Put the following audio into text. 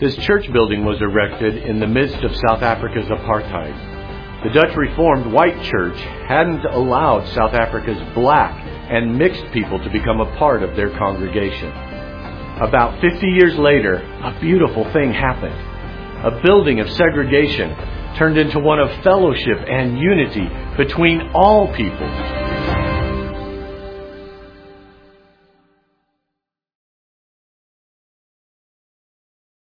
This church building was erected in the midst of South Africa's apartheid. The Dutch Reformed White Church hadn't allowed South Africa's black and mixed people to become a part of their congregation. About 50 years later, a beautiful thing happened. A building of segregation turned into one of fellowship and unity between all people.